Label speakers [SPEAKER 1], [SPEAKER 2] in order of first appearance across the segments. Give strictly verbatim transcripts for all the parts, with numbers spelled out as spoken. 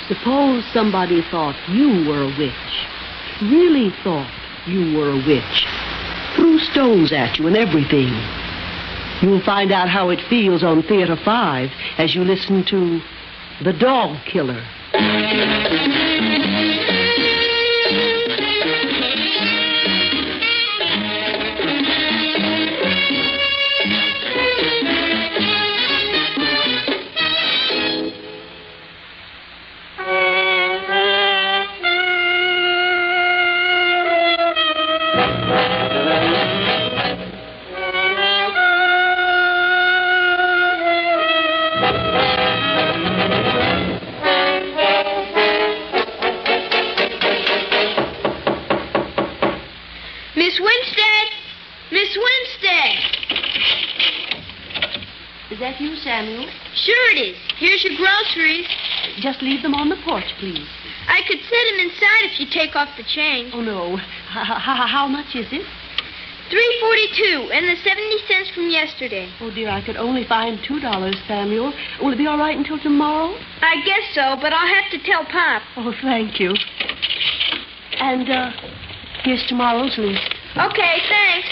[SPEAKER 1] Suppose somebody thought you were a witch. Really thought you were a witch. Threw stones at you and everything. You'll find out how it feels on Theater five as you listen to The Dog Killer.
[SPEAKER 2] Miss Winstead! Miss Winstead!
[SPEAKER 1] Is that you, Samuel?
[SPEAKER 2] Sure it is. Here's your groceries.
[SPEAKER 1] Just leave them on the porch, please.
[SPEAKER 2] I could set them inside if you take off the change.
[SPEAKER 1] Oh, no. H- h- how much is it?
[SPEAKER 2] three forty-two, and the seventy cents from yesterday.
[SPEAKER 1] Oh, dear, I could only find two dollars, Samuel. Will it be all right until tomorrow?
[SPEAKER 2] I guess so, but I'll have to tell Pop.
[SPEAKER 1] Oh, thank you. And, uh, here's tomorrow's list.
[SPEAKER 2] Okay, thanks.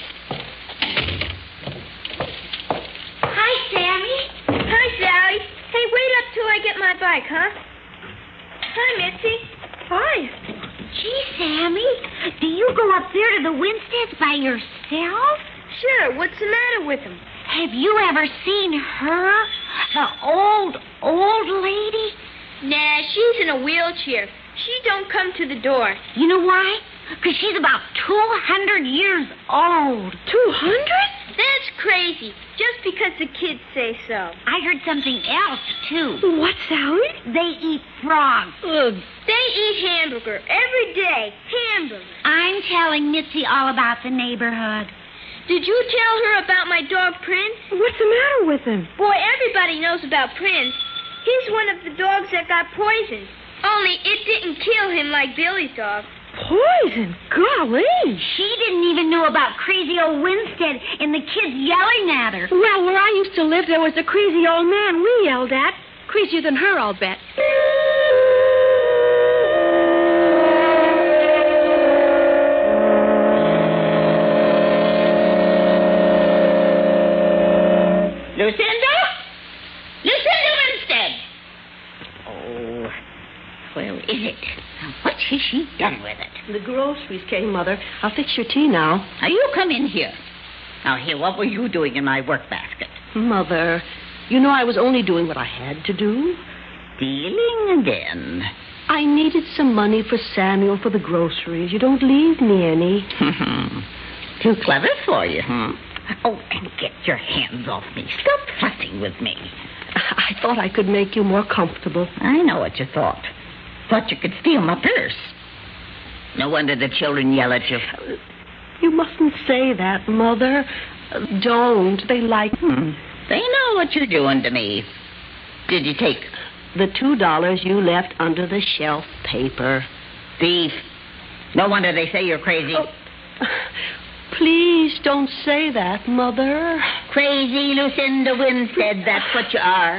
[SPEAKER 2] Hi, Sammy. Hi, Sally. Hey, wait up till I get my bike, huh? Hi, Mitzi. Hi.
[SPEAKER 3] Gee, Sammy, do you go up there to the Winsteads by yourself?
[SPEAKER 2] Sure, what's the matter with them?
[SPEAKER 3] Have you ever seen her? The old, old lady?
[SPEAKER 2] Nah, she's in a wheelchair. She don't come to the door.
[SPEAKER 3] You know why? Because she's about two hundred years old.
[SPEAKER 2] two hundred? That's crazy, just because the kids say so.
[SPEAKER 3] I heard something else, too.
[SPEAKER 2] What, Sally?
[SPEAKER 3] They eat frogs.
[SPEAKER 2] Ugh. They eat hamburger every day. Hamburger.
[SPEAKER 3] I'm telling Mitzi all about the neighborhood.
[SPEAKER 2] Did you tell her about my dog, Prince?
[SPEAKER 4] What's the matter with him?
[SPEAKER 2] Boy, everybody knows about Prince. He's one of the dogs that got poisoned. Only it didn't kill him like Billy's dog.
[SPEAKER 4] Poison? Golly.
[SPEAKER 3] She didn't even know about crazy old Winstead and the kids yelling at her.
[SPEAKER 4] Well, where I used to live, there was a crazy old man we yelled at. Crazier than her, I'll bet.
[SPEAKER 5] Lucinda? Lucinda Winstead! Oh, where is it? What has she done with it?
[SPEAKER 1] The groceries came, Mother. I'll fix your tea now.
[SPEAKER 5] Now, you come in here. Now, here, what were you doing in my work basket?
[SPEAKER 1] Mother, you know I was only doing what I had to do.
[SPEAKER 5] Stealing again.
[SPEAKER 1] I needed some money for Samuel for the groceries. You don't leave me any.
[SPEAKER 5] Too clever for you, huh? Oh, and get your hands off me. Stop fussing with me.
[SPEAKER 1] I thought I could make you more comfortable.
[SPEAKER 5] I know what you thought. Thought you could steal my purse. No wonder the children yell at you.
[SPEAKER 1] You mustn't say that, Mother. Don't. They like...
[SPEAKER 5] Hmm. They know what you're doing to me. Did you take...
[SPEAKER 1] the two dollars you left under the shelf paper.
[SPEAKER 5] Thief. No wonder they say you're crazy.
[SPEAKER 1] Oh. Please don't say that, Mother.
[SPEAKER 5] Crazy Lucinda Winstead, that's what you are.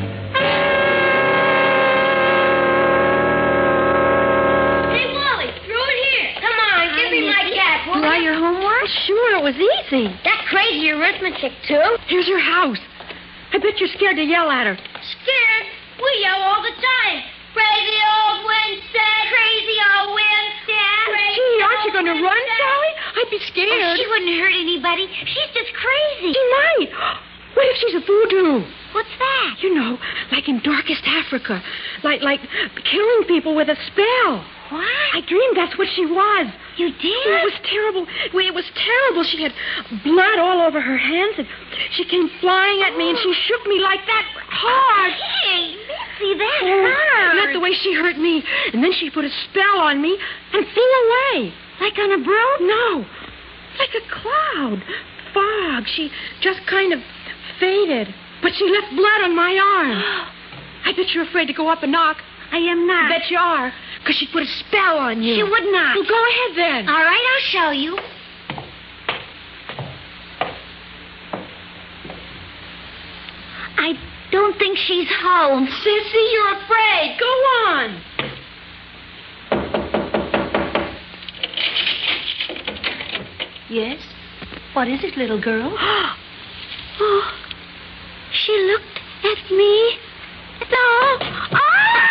[SPEAKER 2] Hey, Wally, throw it here. Come on, give me my cat, will
[SPEAKER 4] Do all your homework? Sure, it was easy.
[SPEAKER 2] That crazy arithmetic, too.
[SPEAKER 4] Here's your house. I bet you're scared to yell at her.
[SPEAKER 2] Scared? We yell all the time. Crazy old Winstead. Crazy old Winstead.
[SPEAKER 4] Gee, aren't you going to run, Sally? I'd be scared.
[SPEAKER 3] Oh, she wouldn't hurt anybody. She's just crazy.
[SPEAKER 4] She might. What if she's a voodoo?
[SPEAKER 3] What's that?
[SPEAKER 4] You know, like in darkest Africa. Like, like killing people with a spell.
[SPEAKER 3] What?
[SPEAKER 4] I dreamed that's what she was.
[SPEAKER 3] You did?
[SPEAKER 4] It was terrible. Well, It was terrible. She had blood all over her hands, and she came flying at me, and she shook me like that hard.
[SPEAKER 3] Hey, Mitzi, that
[SPEAKER 4] Oh,
[SPEAKER 3] hurt.
[SPEAKER 4] not the way she hurt me. And then she put a spell on me and flew away.
[SPEAKER 3] Like on a broom?
[SPEAKER 4] No, like a cloud. Fog. She just kind of faded. But she left blood on my arm. I bet you're afraid to go up and knock.
[SPEAKER 3] I am not.
[SPEAKER 4] I bet you are. Because she put a spell on you.
[SPEAKER 3] She would not.
[SPEAKER 4] Well, go ahead then.
[SPEAKER 3] All right, I'll show you. I don't think she's home.
[SPEAKER 4] Sissy, you're afraid. Go
[SPEAKER 1] Yes? What is it, little girl?
[SPEAKER 3] Oh, she looked at me. No. Oh!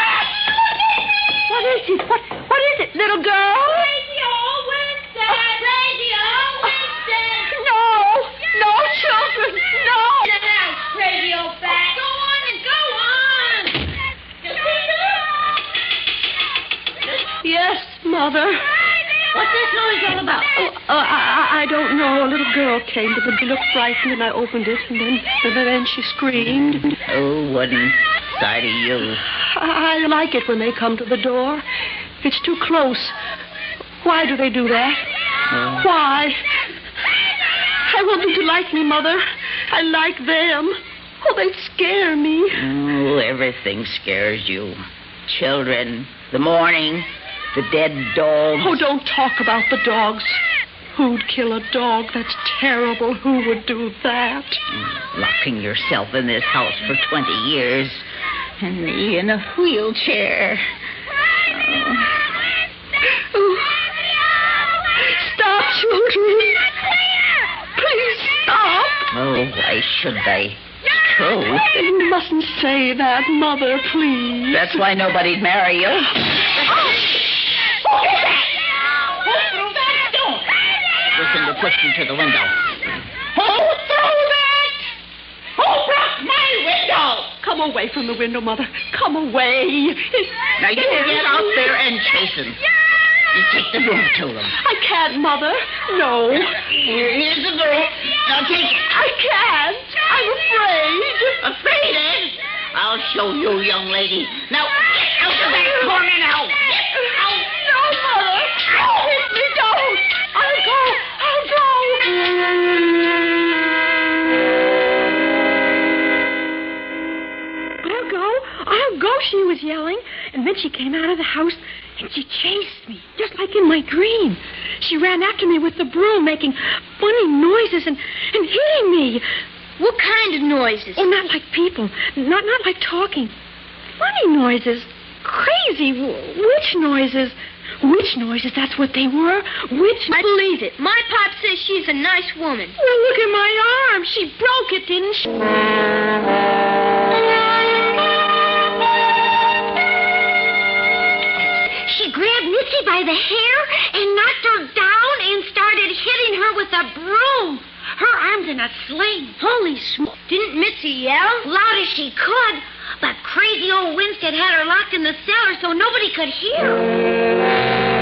[SPEAKER 1] What is it? What, what is it, little girl?
[SPEAKER 2] Radio Winston! Radio Winston!
[SPEAKER 1] No! No, children! No!
[SPEAKER 2] Get out, radio back! Go on and go on!
[SPEAKER 1] Yes, Mother.
[SPEAKER 5] What's this noise all about?
[SPEAKER 1] Oh, uh, I, I don't know. A little girl came to the door, looked frightened, and I opened it, and then, and then she screamed.
[SPEAKER 5] Oh, one side of you.
[SPEAKER 1] I like it when they come to the door. It's too close. Why do they do that?
[SPEAKER 5] Oh.
[SPEAKER 1] Why? I want them to like me, Mother. I like them. Oh, they scare me.
[SPEAKER 5] Oh, everything scares you. Children, the morning, the dead dogs.
[SPEAKER 1] Oh, don't talk about the dogs. Who'd kill a dog? That's terrible. Who would do that?
[SPEAKER 5] Locking yourself in this house for twenty years. And me in a wheelchair. Oh.
[SPEAKER 1] Oh. Stop, children. Please stop.
[SPEAKER 5] Oh, why should they? It's true.
[SPEAKER 1] You mustn't say that, Mother, please.
[SPEAKER 5] That's why nobody'd marry you.
[SPEAKER 1] Oh.
[SPEAKER 5] Listen to pushing to the window. Who threw that? Who broke my window?
[SPEAKER 1] Come away from the window, Mother. Come away. It's
[SPEAKER 5] Now you get out there and chase them. You take the broom to them.
[SPEAKER 1] I can't, Mother. No.
[SPEAKER 5] Here, here's the broom. Now take it.
[SPEAKER 1] I can't. I'm afraid.
[SPEAKER 5] Afraid, eh? I'll show you, young lady. Now, get out of that corner now. Get out.
[SPEAKER 1] No, Mother. Hit me, don't. I'll go. I'll go.
[SPEAKER 4] I'll go. I'll go, she was yelling. And then she came out of the house and she chased me, just like in my dream. She ran after me with the broom, making funny noises and, and hitting me.
[SPEAKER 2] What kind of noises?
[SPEAKER 4] Oh, not like people. Not not like talking. Funny noises. Crazy w- witch noises. Witch noises, that's what they were. Witch
[SPEAKER 2] I believe it. My pop says she's a nice woman.
[SPEAKER 4] Well, look at my arm. She broke it, didn't she?
[SPEAKER 3] She grabbed Mitzi by the hair and knocked her down and started hitting her with a broom. Her arms in a sling.
[SPEAKER 2] Holy smoke. Didn't Mitzi yell?
[SPEAKER 3] Loud as she could, but crazy old Winstead had her locked in the cellar so nobody could hear.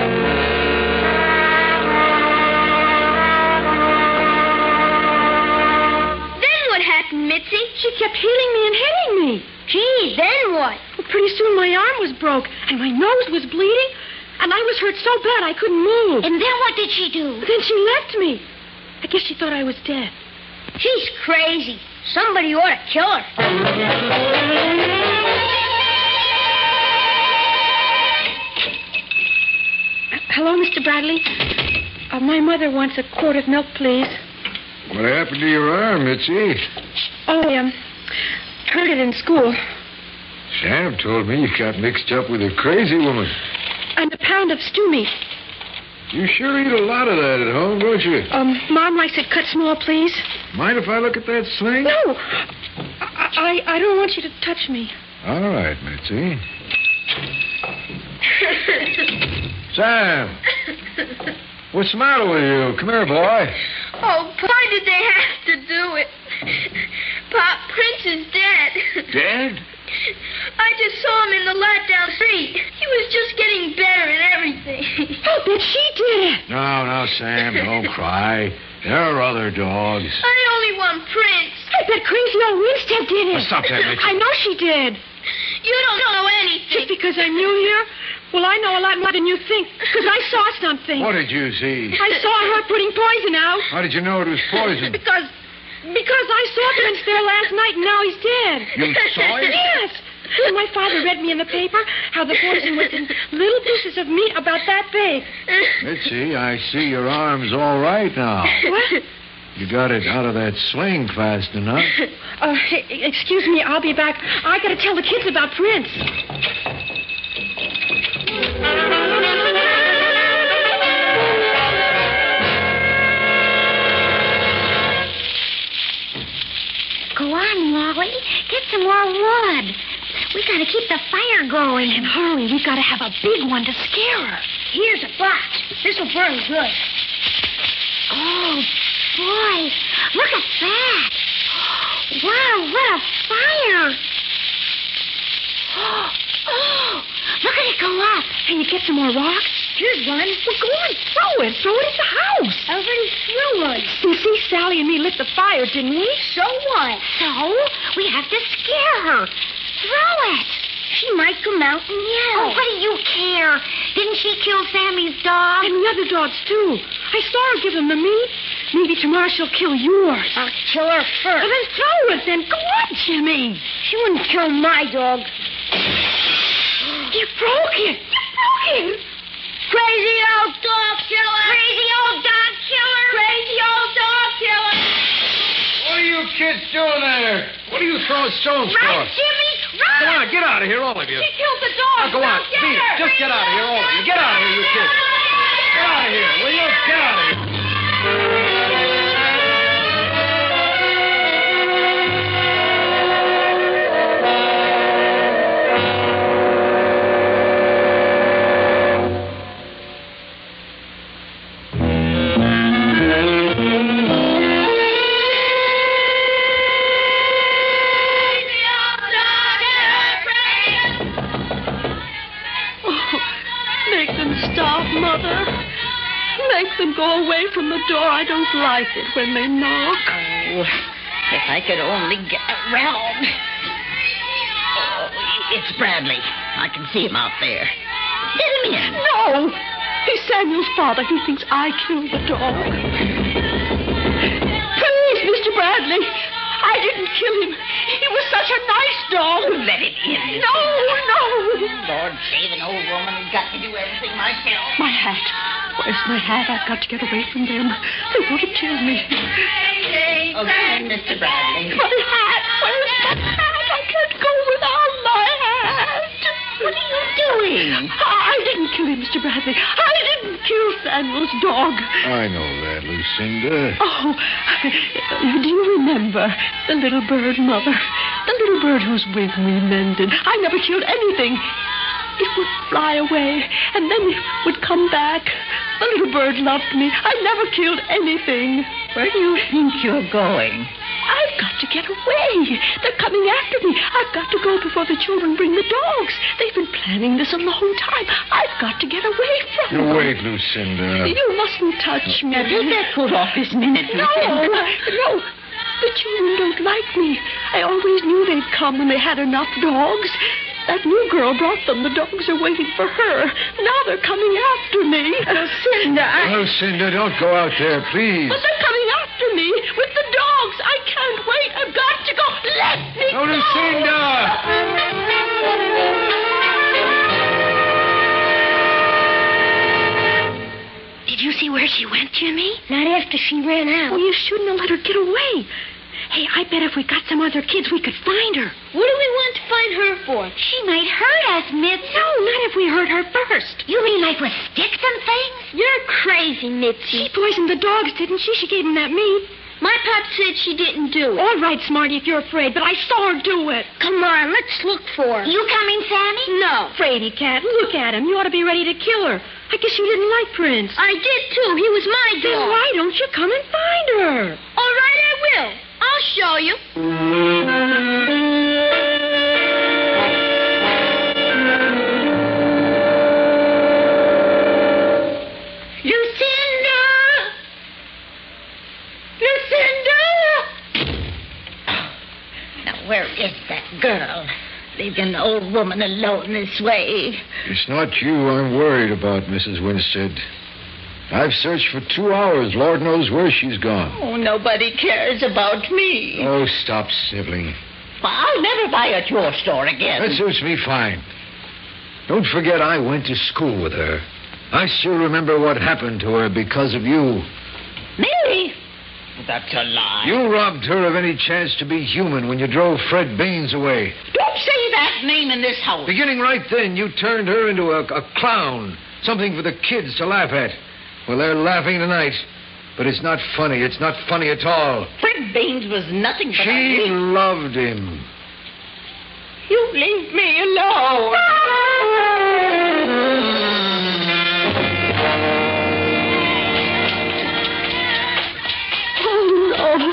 [SPEAKER 2] Mitzi?
[SPEAKER 4] She kept hitting me and hitting me.
[SPEAKER 2] Gee, then what?
[SPEAKER 4] Well, pretty soon my arm was broke, and my nose was bleeding, and I was hurt so bad I couldn't move.
[SPEAKER 3] And then what did she do?
[SPEAKER 4] Then she left me. I guess she thought I was dead.
[SPEAKER 2] She's crazy. Somebody ought to kill her.
[SPEAKER 4] Uh, hello, Mister Bradley. Uh, my mother wants a quart of milk, please.
[SPEAKER 6] What happened to your arm, Mitzi?
[SPEAKER 4] Oh, I um, hurt it in school.
[SPEAKER 6] Sam told me you got mixed up with a crazy woman.
[SPEAKER 4] And a pound of stew meat.
[SPEAKER 6] You sure eat a lot of that at home, don't you?
[SPEAKER 4] Um, Mom likes it cut small, please.
[SPEAKER 6] Mind if I look at that sling?
[SPEAKER 4] No. I, I, I don't want you to touch me.
[SPEAKER 6] All right, Mitzi. Sam! What's the matter with you? Come here, boy.
[SPEAKER 2] Oh, why did they have to do it? Pop, Prince is dead.
[SPEAKER 6] Dead?
[SPEAKER 2] I just saw him in the lot down the street. He was just getting better and everything.
[SPEAKER 4] Oh, but she did it.
[SPEAKER 6] No, no, Sam, don't cry. There are other dogs.
[SPEAKER 2] I only want Prince.
[SPEAKER 4] I bet crazy old Winstead did it.
[SPEAKER 6] Oh, stop that, Mitzi.
[SPEAKER 4] I know she did.
[SPEAKER 2] You don't know anything.
[SPEAKER 4] Just because I'm new here? Well, I know a lot more than you think, because I saw something.
[SPEAKER 6] What did you see?
[SPEAKER 4] I saw her putting poison out.
[SPEAKER 6] How did you know it was poison?
[SPEAKER 4] Because, because I saw Prince there last night, and now he's dead.
[SPEAKER 6] You saw it?
[SPEAKER 4] Yes. And my father read me in the paper how the poison was in little pieces of meat about that big.
[SPEAKER 6] Mitzi, I see your arm's all right now.
[SPEAKER 4] What?
[SPEAKER 6] You got it out of that sling fast enough.
[SPEAKER 4] Uh, excuse me, I'll be back. I gotta tell the kids about Prince.
[SPEAKER 3] fire going.
[SPEAKER 4] And hurry, we've got to have a big one to scare her.
[SPEAKER 2] Here's a box. This'll burn good.
[SPEAKER 3] Oh, boy. Look at that. Wow, what a fire. Oh, look at it go up.
[SPEAKER 4] Can you get some more rocks?
[SPEAKER 2] Here's one.
[SPEAKER 4] Well, go on, throw it. Throw it at the house.
[SPEAKER 2] I already threw one.
[SPEAKER 4] You see, Sally and me lit the fire, didn't we?
[SPEAKER 2] So what?
[SPEAKER 3] So, we have to scare her. Throw it.
[SPEAKER 2] She might come out and yell.
[SPEAKER 3] Oh, what do you care? Didn't she kill Sammy's dog?
[SPEAKER 4] And the other dogs, too. I saw her give them the meat. Maybe tomorrow she'll kill yours.
[SPEAKER 2] I'll kill her first.
[SPEAKER 4] Well, then throw it, then. Go on, Jimmy.
[SPEAKER 2] She wouldn't kill my dog.
[SPEAKER 4] You broke it. You broke it.
[SPEAKER 2] Crazy old dog killer.
[SPEAKER 3] Crazy old dog killer.
[SPEAKER 2] Crazy old dog killer.
[SPEAKER 6] What are you kids doing there? What are you throwing stones
[SPEAKER 3] Run,
[SPEAKER 6] for?
[SPEAKER 3] Jimmy, run.
[SPEAKER 6] Come on, get out of here, all of you.
[SPEAKER 2] She killed the dog.
[SPEAKER 6] Now, go on.
[SPEAKER 2] Now get
[SPEAKER 6] Beat it.
[SPEAKER 2] her.
[SPEAKER 6] Just get out of here, all of you. Get out of here, you kids. Get out of here, will you? Get out of here.
[SPEAKER 1] Go away from the door. I don't like it when they knock.
[SPEAKER 5] Oh, if I could only get around. Oh, it's Bradley. I can see him out there. Let him in.
[SPEAKER 1] No! He's Samuel's father. He thinks I killed the dog. Please, Mister Bradley. I didn't kill him. He was such a nice dog.
[SPEAKER 5] Let him in.
[SPEAKER 1] No, no.
[SPEAKER 5] Lord, save an old woman who's got to do everything myself.
[SPEAKER 1] My hat. Where's my hat? I've got to get away from them. They want to kill me.
[SPEAKER 5] Okay, Mister Bradley.
[SPEAKER 1] My hat. Where's my hat? I can't go without my hat.
[SPEAKER 5] What are you doing?
[SPEAKER 1] I didn't kill him, Mister Bradley. I didn't kill Samuel's dog.
[SPEAKER 6] I know that, Lucinda.
[SPEAKER 1] Oh, do you remember the little bird, Mother? The little bird whose wing we mended. I never killed anything. It would fly away, and then it would come back. The little bird loved me. I never killed anything.
[SPEAKER 5] Where do you think you're going?
[SPEAKER 1] I've got to get away. They're coming after me. I've got to go before the children bring the dogs. They've been planning this a long time. I've got to get away from
[SPEAKER 6] You
[SPEAKER 1] them.
[SPEAKER 6] wait, Lucinda.
[SPEAKER 1] You mustn't touch me.
[SPEAKER 5] Now, take that coat off this minute,
[SPEAKER 1] No,
[SPEAKER 5] Lucinda.
[SPEAKER 1] no. The children don't like me. I always knew they'd come when they had enough dogs. That new girl brought them. The dogs are waiting for her. Now they're coming after me. Lucinda, I...
[SPEAKER 6] Lucinda, don't go out there, please.
[SPEAKER 1] But they're coming after me with the dogs. I can't wait. I've got to go. Let me
[SPEAKER 6] Oh,
[SPEAKER 1] go.
[SPEAKER 6] Lucinda!
[SPEAKER 4] Did you see where she went, Jimmy?
[SPEAKER 2] Not after she ran out.
[SPEAKER 4] Well, you shouldn't have let her get away. Hey, I bet if we got some other kids, we could find her.
[SPEAKER 2] What do we want to find her for?
[SPEAKER 3] She might hurt us, Mitzi.
[SPEAKER 4] No, not if we hurt her first.
[SPEAKER 3] You mean like with sticks and things?
[SPEAKER 2] You're crazy,
[SPEAKER 4] She
[SPEAKER 2] Mitzi.
[SPEAKER 4] poisoned the dogs, didn't she? She gave them that meat.
[SPEAKER 2] My pop said she didn't do it.
[SPEAKER 4] All right, Smarty, if you're afraid, but I saw her do it.
[SPEAKER 2] Come on, let's look for her.
[SPEAKER 3] You coming, Sammy?
[SPEAKER 2] No.
[SPEAKER 4] Fraidy cat, look at him. You ought to be ready to kill her. I guess you didn't like Prince.
[SPEAKER 2] I did, too. He was my
[SPEAKER 4] Then
[SPEAKER 2] dog.
[SPEAKER 4] why don't you come and find her?
[SPEAKER 2] All right, I will. I'll show you. Lucinda! Lucinda!
[SPEAKER 5] Now, where is that girl? Leaving an old woman alone this way.
[SPEAKER 6] It's not you I'm worried about, Missus Winstead. I've searched for two hours. Lord knows where she's gone.
[SPEAKER 5] Oh, nobody cares about me.
[SPEAKER 6] Oh, stop sniveling.
[SPEAKER 5] Well, I'll never buy at your store again.
[SPEAKER 6] That suits me fine. Don't forget I went to school with her. I still remember what happened to her because of you.
[SPEAKER 5] Me? That's a lie.
[SPEAKER 6] You robbed her of any chance to be human when you drove Fred Baines away.
[SPEAKER 5] Don't say that name in this house.
[SPEAKER 6] Beginning right then, you turned her into a, a clown. Something for the kids to laugh at. Well, they're laughing tonight. But it's not funny. It's not funny at all.
[SPEAKER 5] Fred Baines was nothing but
[SPEAKER 6] She
[SPEAKER 5] a...
[SPEAKER 6] loved him.
[SPEAKER 4] You leave me alone. Oh, no.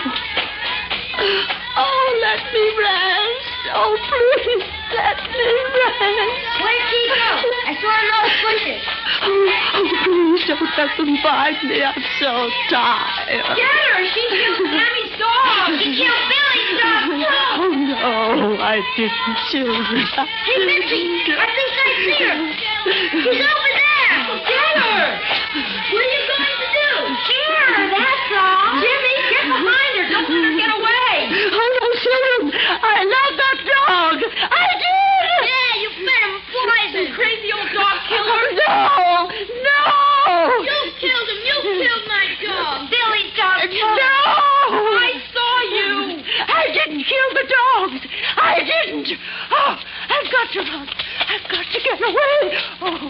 [SPEAKER 4] Oh, let me rest. Oh, please, let me rest.
[SPEAKER 2] Where'd she go? I saw her all sleeping.
[SPEAKER 1] Oh, please don't let them find me. I'm so tired.
[SPEAKER 2] Get her! She killed Sammy's dog! She killed Billy's dog, too!
[SPEAKER 1] Oh, no, I didn't, children.
[SPEAKER 2] Hey, Mitzi, I think I see her. She's over there. Get her! What are you going to do? Get her, that's all. Jimmy, get behind her. Don't let her get away.
[SPEAKER 1] Oh, no, children. I love that dog. I did.
[SPEAKER 2] Yeah, you fed him poison. Crazy old dog killer.
[SPEAKER 1] No, no.
[SPEAKER 2] You killed him. You killed my dog. Billy's dog.
[SPEAKER 1] No.
[SPEAKER 2] I saw you.
[SPEAKER 1] I didn't kill the dogs. I didn't. Oh, I've got to run. I've got to get away. Oh.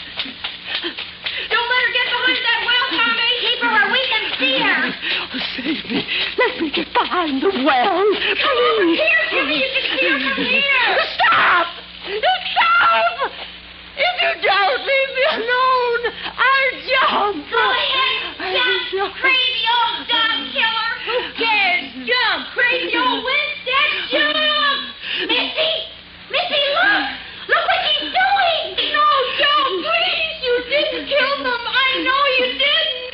[SPEAKER 2] Don't let her get behind that well, Tommy. Keep her where we can see her.
[SPEAKER 1] Oh, save me. Let me get behind the well.
[SPEAKER 2] Come over here, Jimmy. You can see her from here.
[SPEAKER 1] Stop! Stop! If you don't leave me alone, I'll jump.
[SPEAKER 2] Go ahead, jump. Crazy old dog killer. Who cares? Jump. Crazy old Winstead, jump. Missy, Missy, look. Look what she's doing. No, don't, please. You didn't kill them. I know you didn't.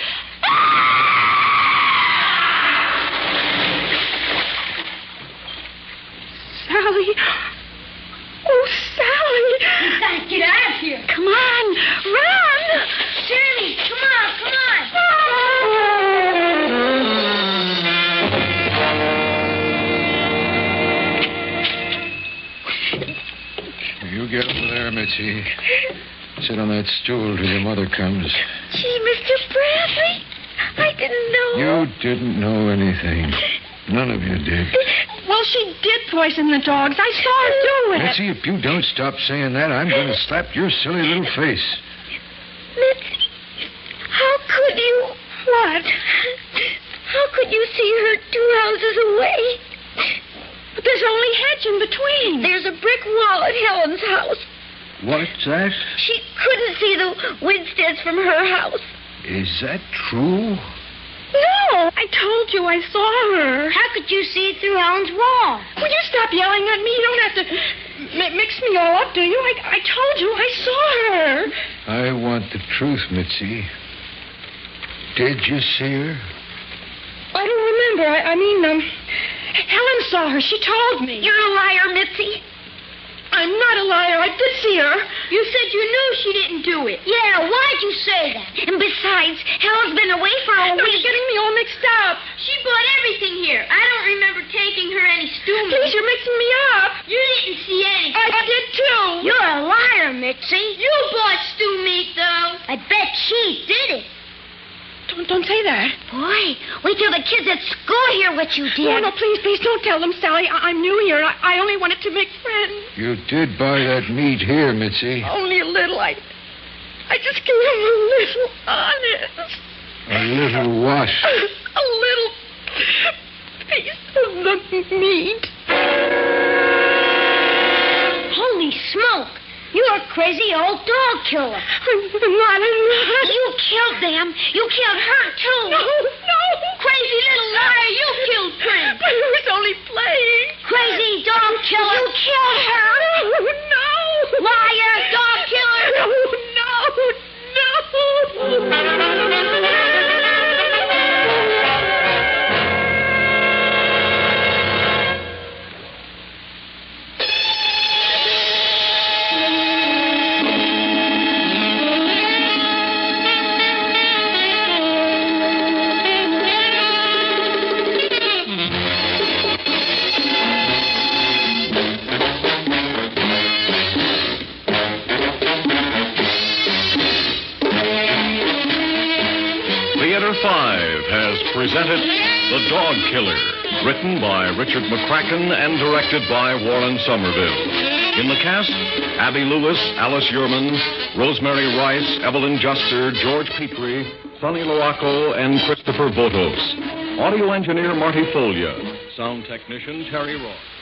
[SPEAKER 4] Sally. Oh, Sally.
[SPEAKER 2] You gotta get out of here.
[SPEAKER 4] Come on, run.
[SPEAKER 2] Sammy, come on, come on.
[SPEAKER 6] You get over there, Mitzi. Sit on that stool till your mother comes.
[SPEAKER 3] Gee, Mister Bradley, I didn't know.
[SPEAKER 6] You didn't know anything. None of you did.
[SPEAKER 4] Well, she did poison the dogs. I saw her do it.
[SPEAKER 6] Mitzi, if you don't stop saying that, I'm going to slap your silly little face.
[SPEAKER 3] Mitzi, how could you?
[SPEAKER 4] What?
[SPEAKER 3] How could you see her two houses away?
[SPEAKER 4] But there's only hedge in between.
[SPEAKER 3] There's a brick wall at Helen's house.
[SPEAKER 6] What's that?
[SPEAKER 3] She couldn't see the Winsteads from her house.
[SPEAKER 6] Is that true?
[SPEAKER 4] No, I told you I saw her.
[SPEAKER 2] How could you see it through Helen's wall?
[SPEAKER 4] Will you stop yelling at me? You don't have to mi- mix me all up, do you? I, I told you I saw her.
[SPEAKER 6] I want the truth, Mitzi. Did you see her?
[SPEAKER 4] I don't remember. I, I mean, um, Helen saw her. She told me.
[SPEAKER 3] You're a liar, Mitzi.
[SPEAKER 4] I'm not a liar. I did see her.
[SPEAKER 2] You said you knew she didn't do it. Yeah, why'd you say that?
[SPEAKER 3] And besides, Helen's been away for a
[SPEAKER 4] No,
[SPEAKER 3] week.
[SPEAKER 4] you're getting me all mixed up.
[SPEAKER 2] She bought everything here. I don't remember taking her any stew meat.
[SPEAKER 4] Please, you're mixing me up.
[SPEAKER 2] You didn't see anything.
[SPEAKER 4] I did too.
[SPEAKER 2] You're a liar, Mitzi. You bought stew meat, though. I bet she did it.
[SPEAKER 4] Don't, don't say that.
[SPEAKER 3] Boy, wait till the kids at school hear what you did.
[SPEAKER 4] No, no, please, please don't tell them, Sally. I- I'm new here. I-, I only wanted to make friends.
[SPEAKER 6] You did buy that meat here, Mitzi.
[SPEAKER 4] Only a little. I, I just gave him a little honest.
[SPEAKER 6] A little what?
[SPEAKER 4] A little piece of the meat.
[SPEAKER 2] Holy smoke. You're a crazy old dog killer.
[SPEAKER 4] I'm not, I'm not.
[SPEAKER 3] You killed them. You killed her, too.
[SPEAKER 4] No, no.
[SPEAKER 2] Crazy little liar, you killed Prince.
[SPEAKER 4] But I was only playing.
[SPEAKER 2] Crazy dog killer.
[SPEAKER 3] You killed her.
[SPEAKER 4] No, no.
[SPEAKER 2] Liar, dog killer.
[SPEAKER 4] No, no, no.
[SPEAKER 7] Five has presented The Dog Killer, written by Richard McCracken and directed by Warren Somerville. In the cast, Abby Lewis, Alice Yearman, Rosemary Rice, Evelyn Juster, George Petrie, Sonny Loaco, and Christopher Votos. Audio engineer Marty Folia. Sound technician Terry Ross.